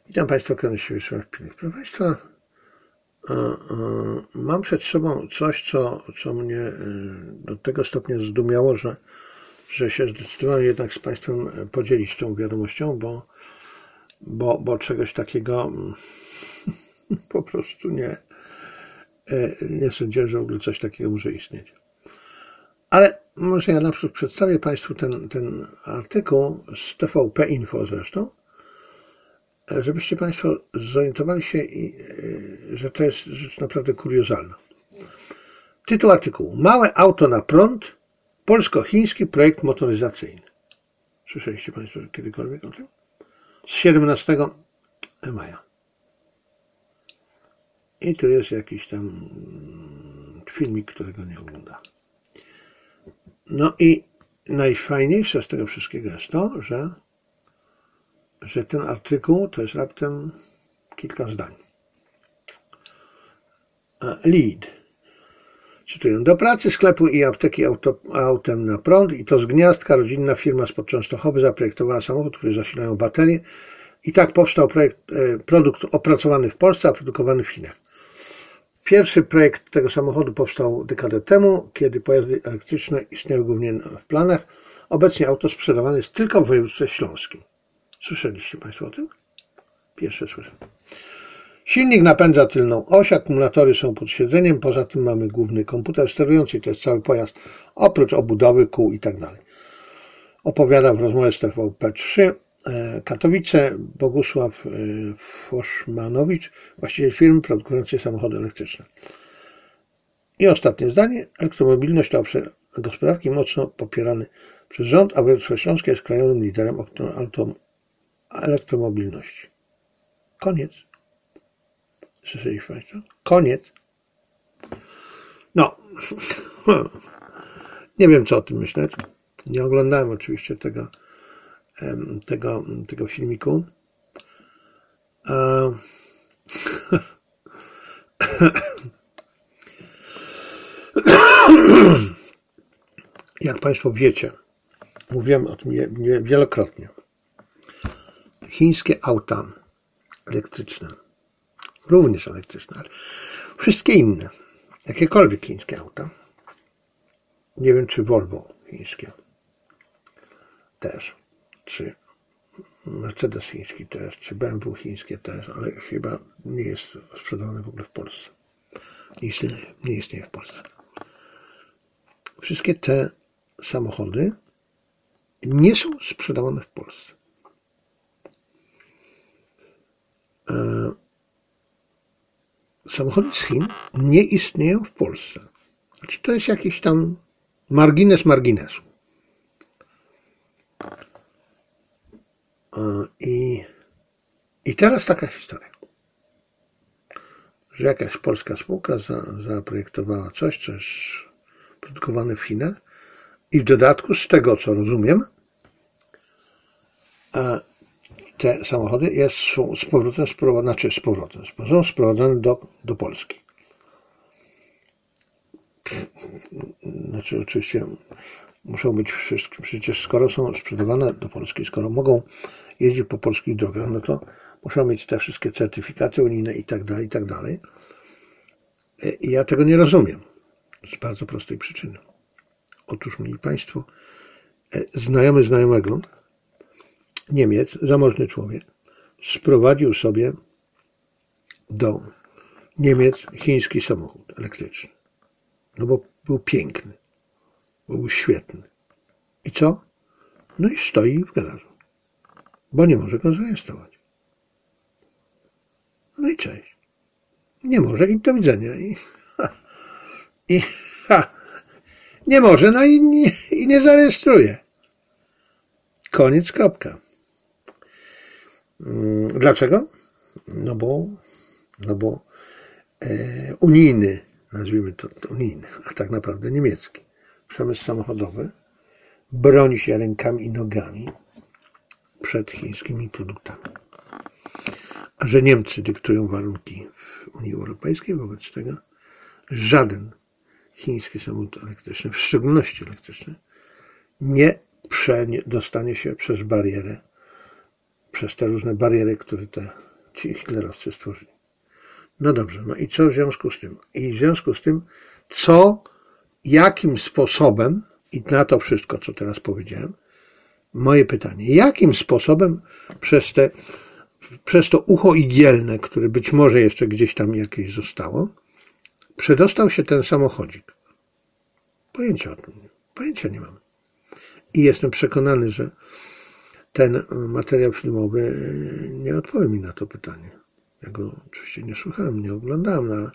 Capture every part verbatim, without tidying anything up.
Witam Państwa, Kierunek Pilnych. Proszę Państwa, mam przed sobą coś, co, co mnie do tego stopnia zdumiało, że, że się zdecydowałem jednak z Państwem podzielić tą wiadomością, bo, bo, bo czegoś takiego po prostu nie, nie sądziłem, że w ogóle coś takiego może istnieć. Ale może ja na przykład przedstawię Państwu ten, ten artykuł z T V P Info zresztą, żebyście Państwo zorientowali się, że to jest rzecz naprawdę kuriozalna. Tytuł artykułu: Małe auto na prąd, polsko-chiński projekt motoryzacyjny. Słyszeliście Państwo kiedykolwiek o tym? Z siedemnastego maja. I tu jest jakiś tam filmik, którego nie ogląda. No i najfajniejsze z tego wszystkiego jest to, że że ten artykuł to jest raptem kilka zdań. Lead. Cytuję: do pracy sklepu i apteki auto, autem na prąd, i to z Gniazdka. Rodzinna firma spod Częstochowy zaprojektowała samochód, który zasilają baterie, i tak powstał projekt, produkt opracowany w Polsce, a produkowany w Chinach. Pierwszy projekt tego samochodu powstał dekadę temu, kiedy pojazdy elektryczne istniały głównie w planach. Obecnie auto sprzedawane jest tylko w województwie śląskim. Słyszeliście Państwo o tym? Pierwsze słyszę. Silnik napędza tylną oś, akumulatory są pod siedzeniem, poza tym mamy główny komputer sterujący, to jest cały pojazd, oprócz obudowy, kół i tak dalej. Opowiada w rozmowie z T V P trzy Katowice Bogusław Foszmanowicz, właściciel firmy produkującej samochody elektryczne. I ostatnie zdanie: elektromobilność to obszar gospodarki mocno popierany przez rząd, a województwo śląskie jest krajowym liderem auto elektromobilności. Koniec. Słyszeliście Państwo? Koniec. No. Nie wiem, co o tym myśleć. Nie oglądałem oczywiście tego, tego, tego filmiku. Jak Państwo wiecie, mówiłem o tym wielokrotnie. Chińskie auta elektryczne, również elektryczne, ale wszystkie inne, jakiekolwiek chińskie auta, nie wiem, czy Volvo chińskie też, czy Mercedes chiński też, czy B M W chińskie też, ale chyba nie jest sprzedawane w ogóle w Polsce. Nie istnieje, nie istnieje w Polsce. Wszystkie te samochody nie są sprzedawane w Polsce. Samochody z Chin nie istnieją w Polsce. Znaczy, to jest jakiś tam margines marginesu. I, i teraz taka historia, że jakaś polska spółka za, zaprojektowała coś, co jest produkowane w Chinach, i w dodatku, z tego co rozumiem, te samochody jest, są z powrotem sprowadzane, znaczy z powrotem, są sprowadzane do, do Polski. Znaczy oczywiście muszą być wszystkie, przecież skoro są sprzedawane do Polski, skoro mogą jeździć po polskich drogach, no to muszą mieć te wszystkie certyfikaty unijne i tak dalej, i tak dalej. I ja tego nie rozumiem. Z bardzo prostej przyczyny. Otóż, mili Państwo, znajomy znajomego, Niemiec, zamożny człowiek, sprowadził sobie do Niemiec chiński samochód elektryczny. No bo był piękny, bo był świetny. I co? No i stoi w garażu, bo nie może go zarejestrować. No i cześć. Nie może i do widzenia. I, ha, i ha, nie może, no i nie, i nie zarejestruje. Koniec, kropka. Dlaczego? No bo, no bo e, unijny, nazwijmy to, to unijny, a tak naprawdę niemiecki przemysł samochodowy broni się rękami i nogami przed chińskimi produktami. A że Niemcy dyktują warunki w Unii Europejskiej, wobec tego żaden chiński samochód elektryczny, w szczególności elektryczny, nie dostanie się przez barierę, przez te różne bariery, które te ci hitlerowcy stworzyli. No dobrze, no i co w związku z tym? I w związku z tym, co, jakim sposobem, i na to wszystko, co teraz powiedziałem, moje pytanie, jakim sposobem przez, te, przez to ucho igielne, które być może jeszcze gdzieś tam jakieś zostało, przedostał się ten samochodzik? Pojęcia o tym, pojęcia nie mam. I jestem przekonany, że ten materiał filmowy nie odpowie mi na to pytanie. Ja go oczywiście nie słuchałem, nie oglądałem, no ale,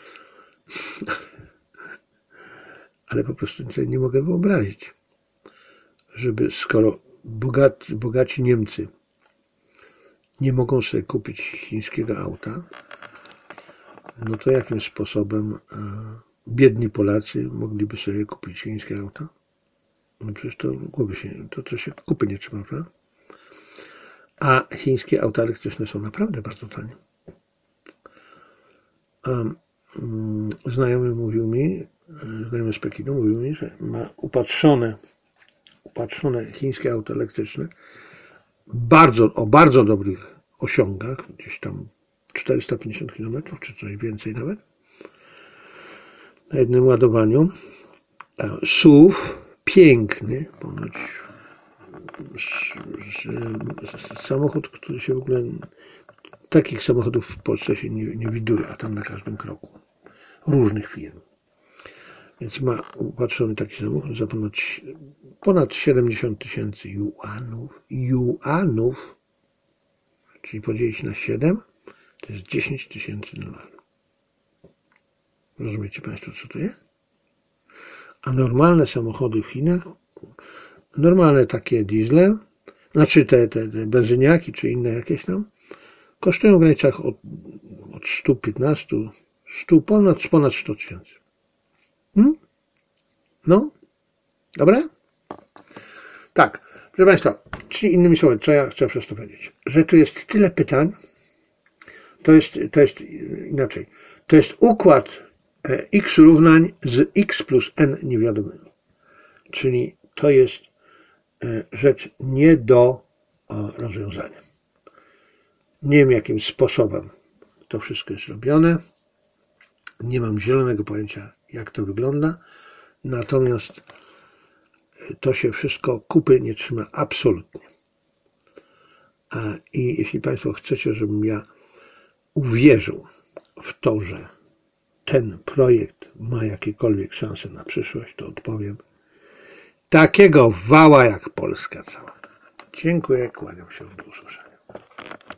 ale po prostu nie mogę wyobrazić, żeby skoro bogaci, bogaci Niemcy nie mogą sobie kupić chińskiego auta, no to jakim sposobem biedni Polacy mogliby sobie kupić chińskie auta? No przecież to głowy się, to, to się kupy nie trzyma, prawda? A chińskie auta elektryczne są naprawdę bardzo tanie. Um, znajomy mówił mi, znajomy z Pekinu mówił mi, że ma upatrzone, upatrzone chińskie auto elektryczne bardzo, o bardzo dobrych osiągach, gdzieś tam czterysta pięćdziesiąt kilometrów, czy coś więcej nawet, na jednym ładowaniu. S U V piękny, ponoć samochód, który się w ogóle, takich samochodów w Polsce się nie, nie widuje, a tam na każdym kroku, różnych firm. Więc ma upatrzony taki samochód za ponad, ponad siedemdziesiąt tysięcy juanów, juanów, czyli podzielić na siedem, to jest dziesięć tysięcy dolarów. Rozumiecie Państwo, co to jest? A normalne samochody w Chinach, normalne takie diesle, znaczy te, te, te benzyniaki, czy inne jakieś tam, kosztują w granicach od, od stu piętnastu, stu, ponad, ponad sto tysięcy. Hmm? No? Dobra? Tak. Proszę Państwa, czyli innymi słowy, co ja chcę przez to powiedzieć? Że tu jest tyle pytań, to jest, to jest inaczej, to jest układ x równań z x plus n niewiadomymi. Czyli to jest rzecz nie do rozwiązania. Nie wiem, jakim sposobem to wszystko jest robione. Nie mam zielonego pojęcia, jak to wygląda. Natomiast to się wszystko kupy nie trzyma absolutnie. I jeśli Państwo chcecie, żebym ja uwierzył w to, że ten projekt ma jakiekolwiek szanse na przyszłość, to odpowiem: takiego wała jak Polska cała. Dziękuję, kłaniam się, do usłyszenia.